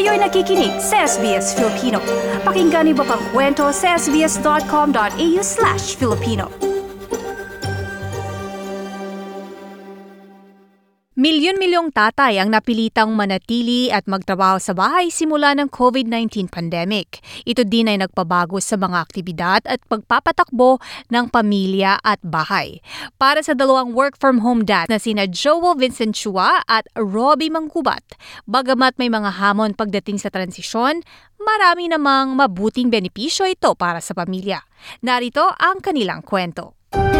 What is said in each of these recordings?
Kayo'y nakikinig sa SBS Filipino. Pakinggan niyo pa ang kwento sa sbs.com.au/Filipino. Milyon-milyong tatay ang napilitang manatili at magtrabaho sa bahay simula ng COVID-19 pandemic. Ito din ay nagpabago sa mga aktibidad at pagpapatakbo ng pamilya at bahay. Para sa dalawang work-from-home dad na sina Joel Vincent Chua at Robbie Mangkubat, bagamat may mga hamon pagdating sa transisyon, marami namang mabuting benepisyo ito para sa pamilya. Narito ang kanilang kwento.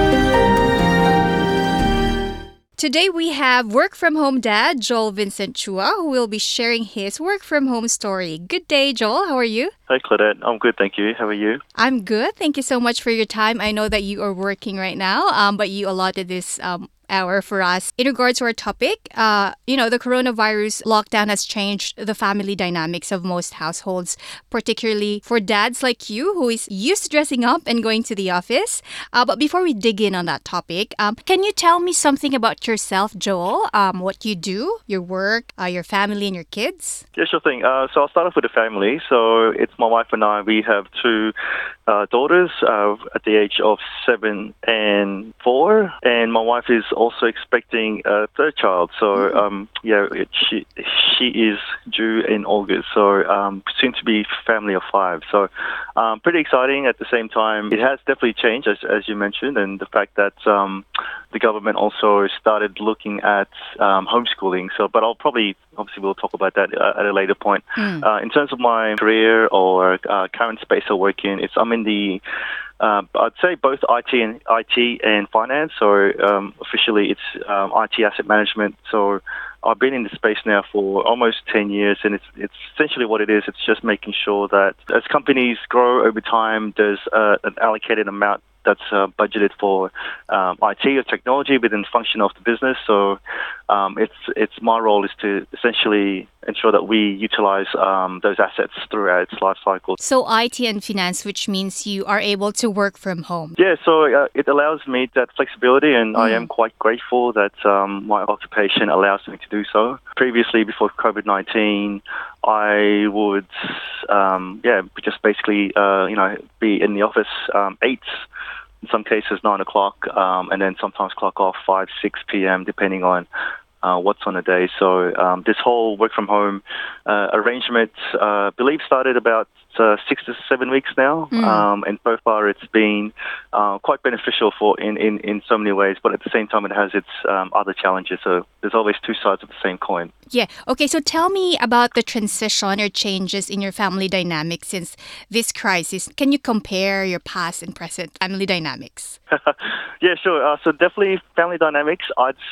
Today we have work-from-home dad Joel Vincent Chua, who will be sharing his work-from-home story. Good day, Joel. How are you? Hi, Claudette. I'm good, thank you. How are you? I'm good. Thank you so much for your time. I know that you are working right now, but you allotted this hour for us. In regards to our topic, the coronavirus lockdown has changed the family dynamics of most households, particularly for dads like you who is used to dressing up and going to the office. But before we dig in on that topic, can you tell me something about yourself, Joel? What you do, your work, your family, and your kids? Yeah, sure thing. So I'll start off with the family. So it's my wife and I. We have two daughters at the age of 7 and 4, and my wife is also expecting a third child. So she is due in August. So soon to be family of 5. So pretty exciting. At the same time, it has definitely changed, as you mentioned, and the fact that the government also started looking at homeschooling. So, but obviously we'll talk about that at a later point. In terms of my career or current space I work in, I'm in the I'd say both IT and finance. So officially, it's IT asset management. So I've been in the space now for almost 10 years, and it's essentially what it is. It's just making sure that as companies grow over time, there's an allocated amount that's budgeted for IT or technology within the function of the business. So it's my role is to essentially ensure that we utilize those assets throughout its life cycle. So IT and finance, which means you are able to work from home. Yeah, so it allows me that flexibility, and I am quite grateful that my occupation allows me to do so. Previously, before COVID-19, I would just basically be in the office 8, in some cases 9 o'clock, and then sometimes clock off 5, 6 p.m. depending on what's on the day. So this whole work from home arrangement, I believe, started about 6 to 7 weeks now, and so far it's been quite beneficial in so many ways. But at the same time, it has its other challenges. So there's always two sides of the same coin. Yeah. Okay. So tell me about the transition or changes in your family dynamics since this crisis. Can you compare your past and present family dynamics? Yeah, sure. So definitely family dynamics.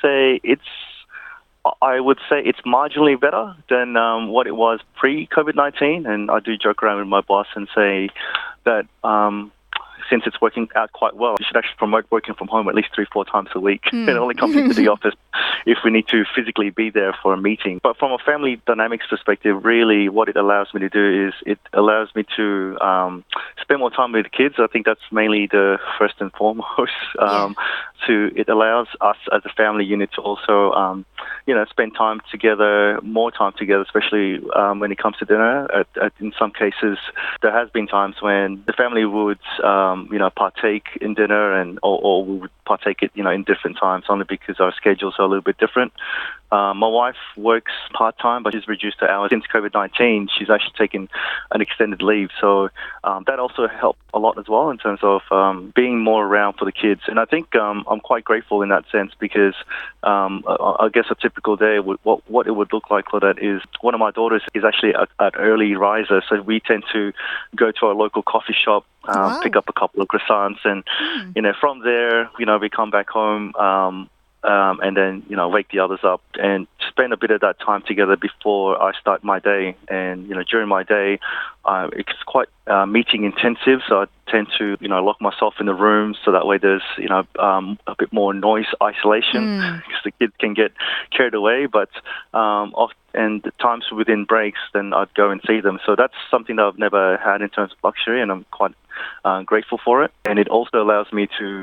I would say it's marginally better than what it was pre-COVID-19, and I do joke around with my boss and say that since it's working out quite well, we should actually promote working from home at least 3-4 times a week and only come into the office if we need to physically be there for a meeting. But from a family dynamics perspective, really what it allows me to do is it allows me to spend more time with the kids. I think that's mainly the first and foremost. It allows us as a family unit to also spend more time together, especially when it comes to dinner. In some cases, there has been times when the family would partake in dinner or we would partake it in different times, only because our schedules are a little bit different. My wife works part-time, but she's reduced her hours. Since COVID-19, she's actually taken an extended leave. So that also helped a lot as well in terms of being more around for the kids. And I think I'm quite grateful in that sense because I guess a typical day, what it would look like, Claudette, is one of my daughters is actually an early riser. So we tend to go to our local coffee shop, pick up a couple of croissants, and from there, we come back home. And then, wake the others up and spend a bit of that time together before I start my day. And, during my day, it's quite meeting intensive, so I tend to, lock myself in the room so that way there's, a bit more noise isolation because the kids can get carried away. But and the times within breaks, then I'd go and see them. So that's something that I've never had in terms of luxury, and I'm quite grateful for it. And it also allows me to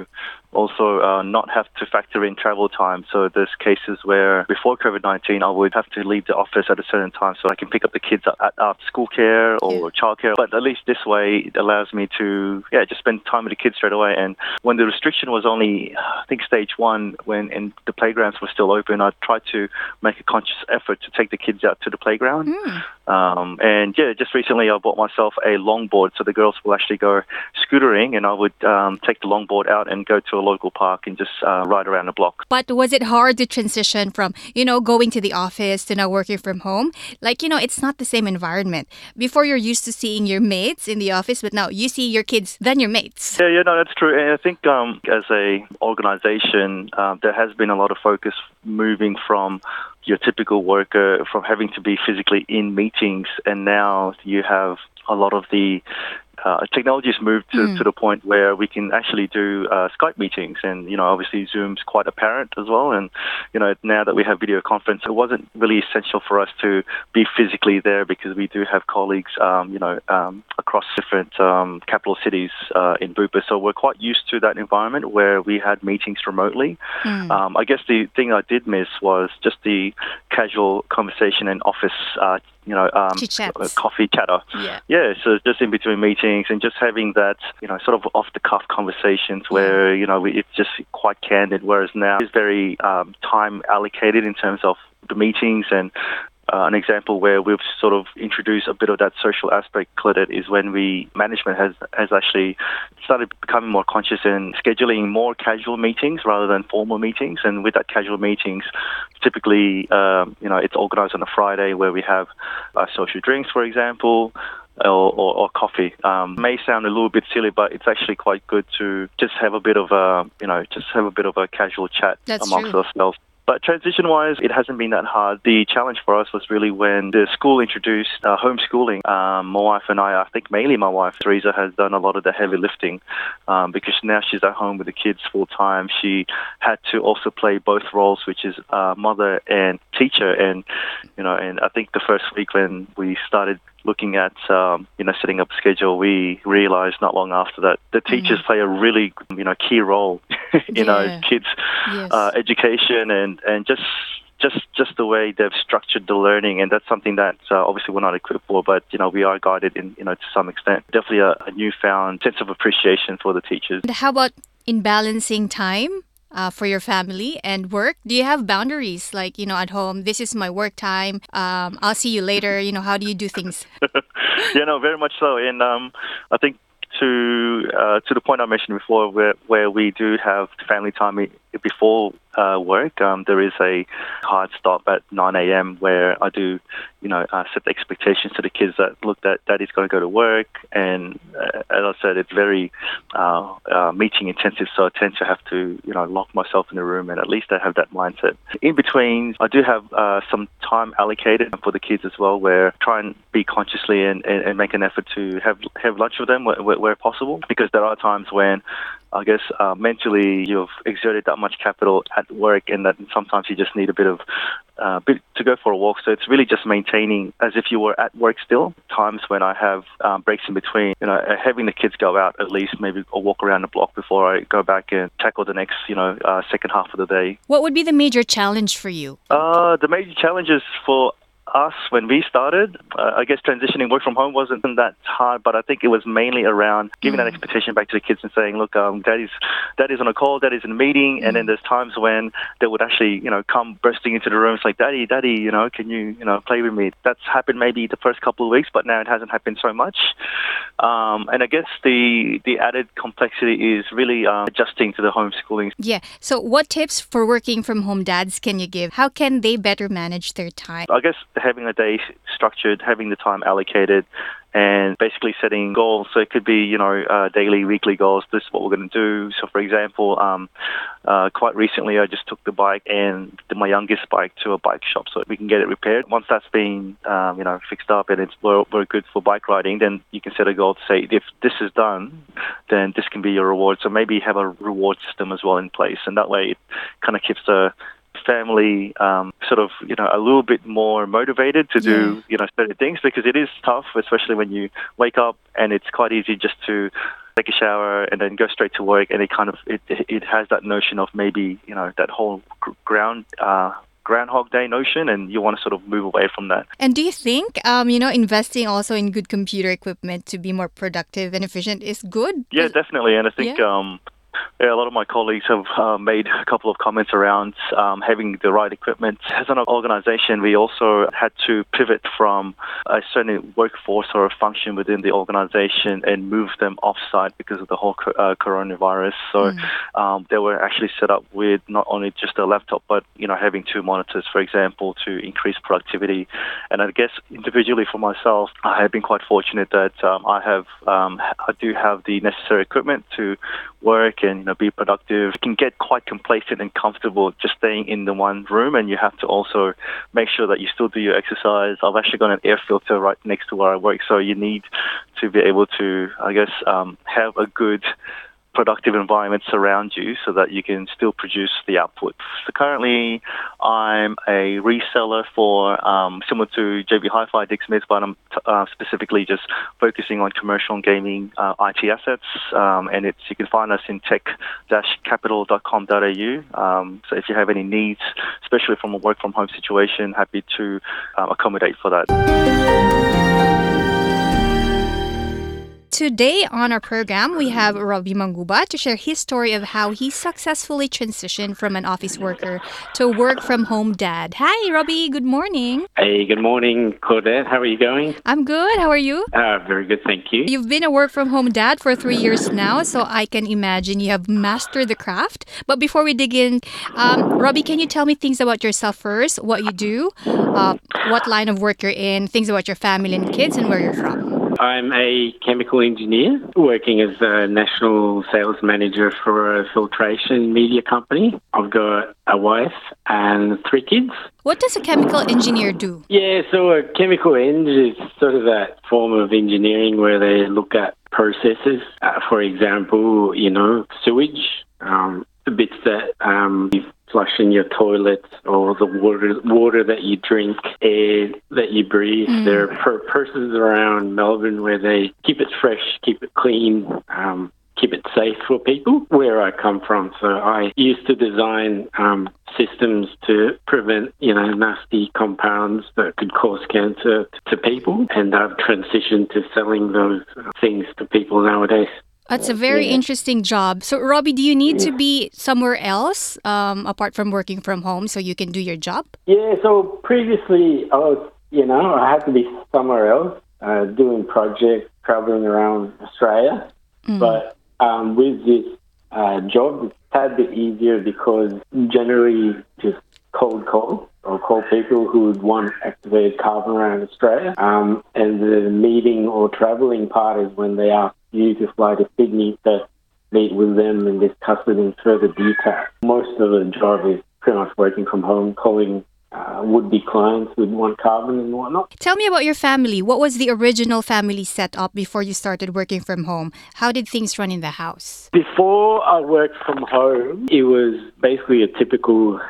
also not have to factor in travel time. So there's cases where before COVID-19, I would have to leave the office at a certain time so I can pick up the kids at after school care or childcare. But at least this way, it allows me to, just spend time with the kids straight away. And when the restriction was only, I think, stage 1, when the playgrounds were still open, I tried to make a conscious effort to take the kids out to the playground. Just recently I bought myself a longboard, so the girls will actually go scootering, and I would take the longboard out and go to a local park and just ride around the block. But was it hard to transition from, going to the office to now working from home? Like, it's not the same environment. Before you're used to seeing your mates in the office, but now you see your kids, then your mates. Yeah, no, that's true. And I think as a organization, there has been a lot of focus moving from your typical worker, from having to be physically in meetings, and now you have a lot of the technology has moved to the point where we can actually do Skype meetings, and obviously Zoom's quite apparent as well. And now that we have video conference, it wasn't really essential for us to be physically there because we do have colleagues, across different capital cities in Bupa. So we're quite used to that environment where we had meetings remotely. I guess the thing I did miss was just the casual conversation and office coffee chatter. So just in between meetings and just having that, sort of off-the-cuff conversations where, it's just quite candid, whereas now it's very time allocated in terms of the meetings. And an example where we've sort of introduced a bit of that social aspect, Claudette, is when management has actually started becoming more conscious in scheduling more casual meetings rather than formal meetings. And with that casual meetings, typically, it's organized on a Friday where we have social drinks, for example, or coffee. May sound a little bit silly, but it's actually quite good to just have a bit of a casual chat amongst ourselves. But transition-wise, it hasn't been that hard. The challenge for us was really when the school introduced homeschooling. My wife and I think mainly my wife, Teresa, has done a lot of the heavy lifting because now she's at home with the kids full-time. She had to also play both roles, which is mother and teacher. And, and I think the first week when we started looking at, setting up a schedule, we realized not long after that the teachers play a really, key role in our kids' education and just the way they've structured the learning. And that's something that obviously we're not equipped for, but, we are guided in, to some extent. Definitely a newfound sense of appreciation for the teachers. And how about in balancing time for your family and work? Do you have boundaries like, at home, this is my work time, I'll see you later, how do you do things? Very much so. And I think to the point I mentioned before, where we do have family time before work, there is a hard stop at 9 a.m. where I do, set the expectations to the kids that, look, that Daddy's going to go to work. And as I said, it's very meeting intensive, so I tend to have to, lock myself in the room, and at least I have that mindset. In between, I do have some time allocated for the kids as well, where I try and be consciously and make an effort to have lunch with them where possible, because there are times when I guess mentally you've exerted that much capital at work, and that sometimes you just need a bit to go for a walk. So it's really just maintaining as if you were at work still. Times when I have breaks in between, having the kids go out at least maybe a walk around the block before I go back and tackle the next, second half of the day. What would be the major challenge for you? The major challenges for us when we started, I guess transitioning work from home wasn't that hard, but I think it was mainly around giving that expectation back to the kids and saying, look, Daddy's on a call, Daddy's in a meeting, and then there's times when they would actually, come bursting into the room. It's like, Daddy, can you, play with me? That's happened maybe the first couple of weeks, but now it hasn't happened so much. And I guess the added complexity is really adjusting to the homeschooling. Yeah. So what tips for working from home dads can you give? How can they better manage their time? I guess having a day structured, having the time allocated, and basically setting goals. So it could be, daily, weekly goals. This is what we're going to do. So, for example, quite recently I just took the bike and my youngest bike to a bike shop so we can get it repaired. Once that's been, fixed up and we're good for bike riding, then you can set a goal to say, if this is done, then this can be your reward. So maybe have a reward system as well in place. And that way it kind of keeps the family sort of, a little bit more motivated to do, certain things, because it is tough, especially when you wake up and it's quite easy just to take a shower and then go straight to work, and it has that notion of maybe, that whole Groundhog Day notion, and you want to sort of move away from that. And do you think, investing also in good computer equipment to be more productive and efficient is good? Yeah, definitely. And I think a lot of my colleagues have made a couple of comments around having the right equipment. As an organization, we also had to pivot from a certain workforce or a function within the organization and move them off-site because of the whole coronavirus. So they were actually set up with not only just a laptop, but, having 2 monitors, for example, to increase productivity. And I guess individually for myself, I have been quite fortunate that I do have the necessary equipment to work and be productive. You can get quite complacent and comfortable just staying in the one room, and you have to also make sure that you still do your exercise. I've actually got an air filter right next to where I work, so you need to be able to, I guess, have a good productive environment surround you so that you can still produce the output. So currently, I'm a reseller for similar to JB Hi-Fi, Dick Smith, but I'm specifically just focusing on commercial and gaming IT assets. And you can find us in tech-capital.com.au. So if you have any needs, especially from a work from home situation, happy to accommodate for that. Today on our program, we have Robbie Manguba to share his story of how he successfully transitioned from an office worker to a work-from-home dad. Hi, Robbie. Good morning. Hey, good morning, Claudette. How are you going? I'm good. How are you? Very good, thank you. You've been a work-from-home dad for 3 years now, so I can imagine you have mastered the craft. But before we dig in, Robbie, can you tell me things about yourself first, what you do, what line of work you're in, things about your family and kids, and where you're from? I'm a chemical engineer working as a national sales manager for a filtration media company. I've got a wife and 3 kids. What does a chemical engineer do? Yeah, so a chemical eng is sort of that form of engineering where they look at processes. For example, sewage, the bits that you flush in your toilets, or the water that you drink, air that you breathe. There are processes around Melbourne where they keep it fresh, keep it clean, keep it safe for people. Where I come from, so I used to design systems to prevent, nasty compounds that could cause cancer to people, and I've transitioned to selling those things to people nowadays. That's a very interesting job. So, Robbie, do you need to be somewhere else apart from working from home so you can do your job? Yeah, so previously I was, I had to be somewhere else doing projects, traveling around Australia. But with this job, it's a tad bit easier because generally just cold call or call people who would want activated carbon around Australia. And the meeting or traveling part is when they ask you to fly to Sydney to meet with them and discuss it in further detail. Most of the job is pretty much working from home, calling would-be clients who would want carbon and whatnot. Tell me about your family. What was the original family setup before you started working from home? How did things run in the house? Before I worked from home, it was basically a typical,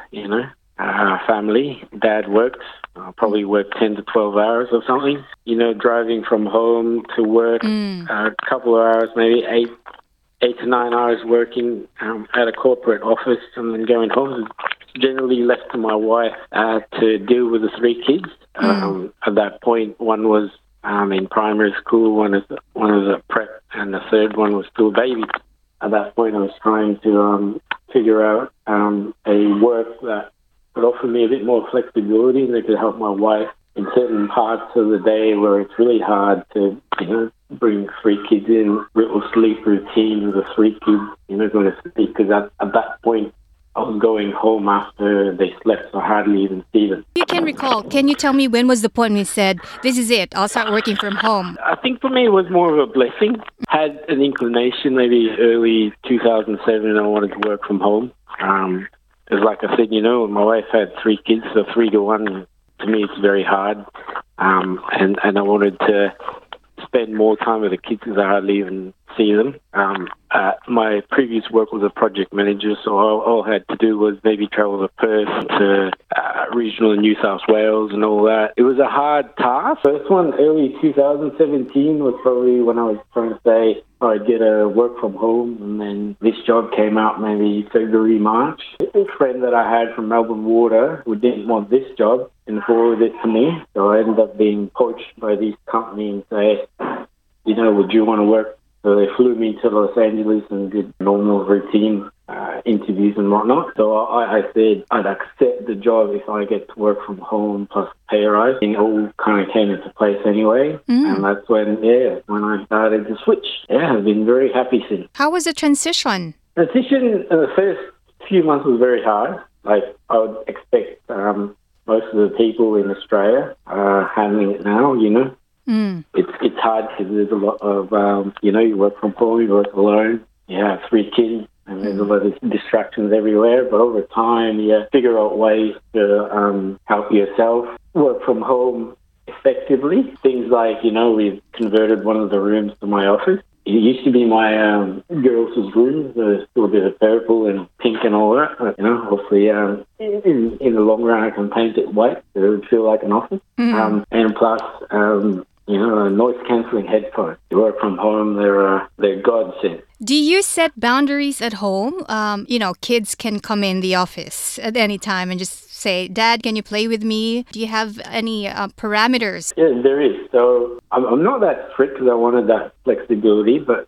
family. Dad worked, probably worked 10 to 12 hours or something. Driving from home to work, a couple of hours, maybe 8 to 9 hours working at a corporate office, and then going home. Generally left to my wife to deal with the 3 kids. At that point, one was in primary school, one was at prep, and the third one was still a baby. At that point, I was trying to figure out a work that would offer me a bit more flexibility and that could help my wife in certain parts of the day where it's really hard to, bring 3 kids in, little sleep routine with the 3 kids, going to sleep. Because at that point, I was going home after they slept, so I hardly even see them. You can recall. Can you tell me when was the point when you said, this is it, I'll start working from home? I think for me it was more of a blessing. Had an inclination maybe early 2007 I wanted to work from home. Because like I said, my wife had 3 kids, so 3 to 1, to me it's very hard. And I wanted to spend more time with the kids because I hardly even see them. My previous work was a project manager, so all I had to do was maybe travel to Perth, to regional New South Wales and all that. It was a hard task. First one, early 2017, was probably when I was trying to say I'd get a work from home, and then this job came out maybe February, March. A friend that I had from Melbourne Water who didn't want this job and forwarded it to me, so I ended up being poached by this company and say, would you want to work? So they flew me to Los Angeles and did normal routine interviews and whatnot. So I said I'd accept the job if I get to work from home plus pay rise. It all kind of came into place anyway. And that's when I started to switch. Yeah, I've been very happy since. How was the transition? Transition in the first few months was very hard. Like I would expect most of the people in Australia are handling it now, It's hard because there's a lot of, you work from home, you work alone, you have 3 kids, and there's a lot of distractions everywhere. But over time, you figure out ways to help yourself work from home effectively. Things like, we've converted one of the rooms to my office. It used to be my girls' room. There's still a bit of purple and pink and all that. But, hopefully in the long run I can paint it white so it would feel like an office. And plus, noise-cancelling headphones. You work from home, they're godsend. Do you set boundaries at home? Kids can come in the office at any time and just say, Dad, can you play with me? Do you have any parameters? Yeah, there is. So I'm not that strict because I wanted that flexibility, but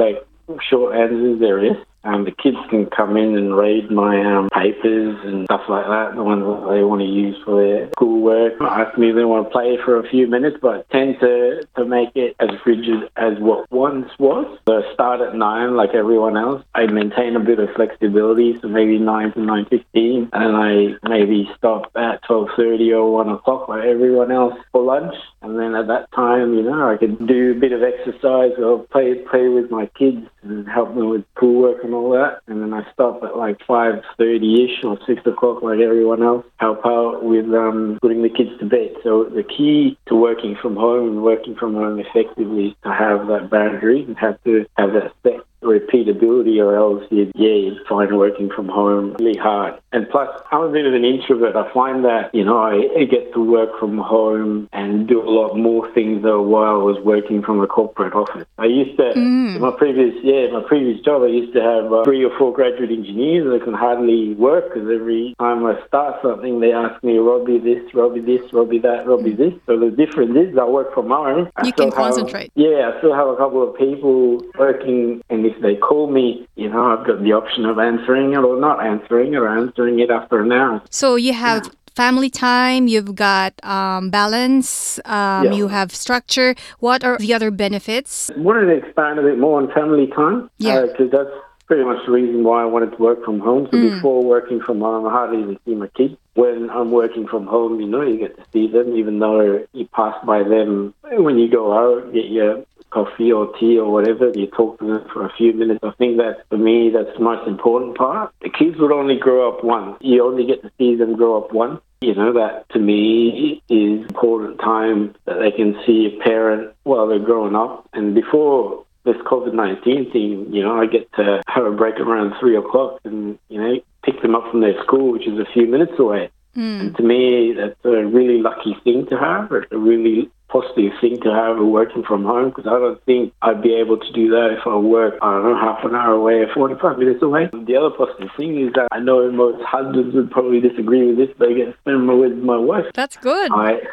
short answer is there is. The kids can come in and read my papers and stuff like that, the ones that they want to use for their schoolwork. Ask me if they want to play for a few minutes, but I tend to make it as rigid as what once was. So I start at 9 like everyone else. I maintain a bit of flexibility, so maybe 9 to 9:15, and I maybe stop at 12:30 or 1 o'clock like everyone else for lunch. And then at that time, I could do a bit of exercise or play with my kids and help them with schoolwork and all that. And then I stop at like 5:30ish or 6 o'clock like everyone else, help out with putting the kids to bed. So the key to working from home and working from home effectively is to have that boundary and have to have that set repeatability, or else you'd find working from home really hard. And plus, I'm a bit of an introvert. I find that, I get to work from home and do a lot more things than while I was working from a corporate office. I used to, in my previous job, I used to have 3 or 4 graduate engineers that can hardly work because every time I start something, they ask me, Robbie this, Robbie this, Robbie that, Robbie this. So the difference is I work from home. You can concentrate. I still have a couple of people working, and if they call me, I've got the option of answering it or not answering it, or answering it after an hour. So you have family time, you've got balance, you have structure. What are the other benefits? I wanted to expand a bit more on family time, because that's pretty much the reason why I wanted to work from home. So before working from home, I hardly even see my kids. When I'm working from home, you get to see them, even though you pass by them when you go out, get your coffee or tea or whatever, you talk to them for a few minutes. I think that, for me, that's the most important part. The kids would only grow up once. You only get to see them grow up once. That to me is important time that they can see a parent while they're growing up. And before this COVID-19 thing, I get to have a break around 3 o'clock and, pick them up from their school, which is a few minutes away. And to me, that's a really lucky thing to have. It's a really positive thing to have working from home, because I don't think I'd be able to do that if I work, half an hour away or 45 minutes away. The other positive thing is that I know most husbands would probably disagree with this, but I get to spend more with my wife. That's good.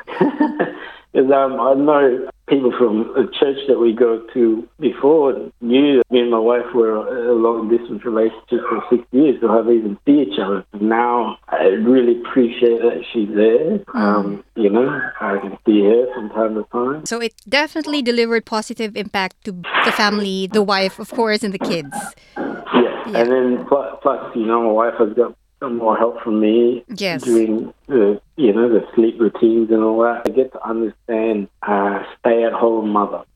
Because I know people from the church that we go to before knew that me and my wife were a long-distance relationship for 6 years, so hardly even see each other. Now, I really appreciate that she's there. I can see her from time to time. So it definitely delivered positive impact to the family, the wife, of course, and the kids. Yeah. And then plus, my wife has got some more help from me doing the sleep routines and all that. I get to understand stay-at-home mother.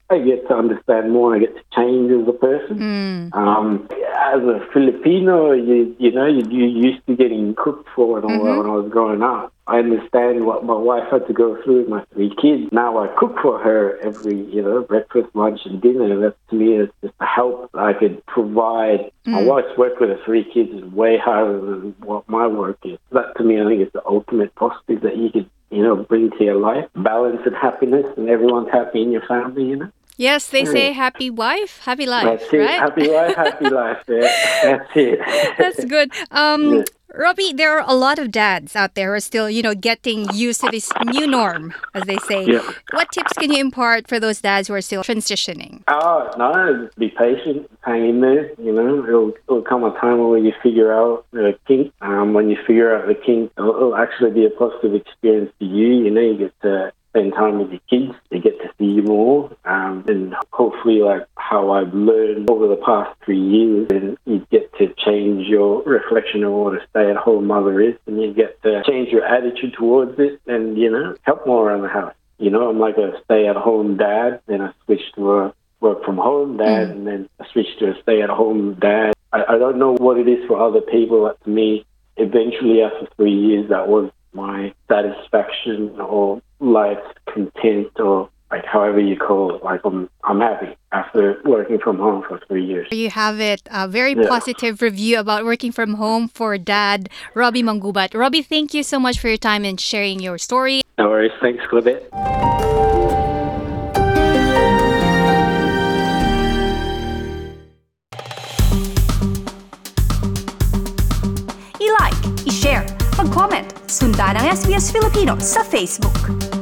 I get to understand more and I get to change as a person. As a Filipino, you used to getting cooked for and all that when I was growing up. I understand what my wife had to go through with my 3 kids. Now I cook for her every, breakfast, lunch, and dinner. And that to me is just a help I could provide. My wife's work with her 3 kids is way harder than what my work is. That to me, I think is the ultimate positive that you could, bring to your life. Balance and happiness, and everyone's happy in your family, Yes, they say happy wife, happy life, That's it. right? Happy wife, happy life. Yeah. That's it. That's good. Robbie, there are a lot of dads out there who are still, getting used to this new norm, as they say. Yeah. What tips can you impart for those dads who are still transitioning? Oh, no, just be patient, hang in there, It'll come a time where you figure out the kink. When you figure out the kink, it'll actually be a positive experience for you. You get to spend time with your kids, they get to see you more, and hopefully like how I've learned over the past 3 years, and you get to change your reflection of what a stay-at-home mother is, and you get to change your attitude towards it, and, help more around the house. I'm like a stay-at-home dad, then I switched to a work-from-home dad, and then I switched to a stay-at-home dad. I don't know what it is for other people, but to me, eventually after 3 years, that was my satisfaction or life's content, or like however you call it. Like I'm happy after working from home for 3 years. You have it, a very positive review about working from home for dad, Robbie Manggubat. Robbie, thank you so much for your time and sharing your story. No worries. Thanks, Claudette. I-like, i-share, mag-comment, sundan ang SBS Filipino sa Facebook.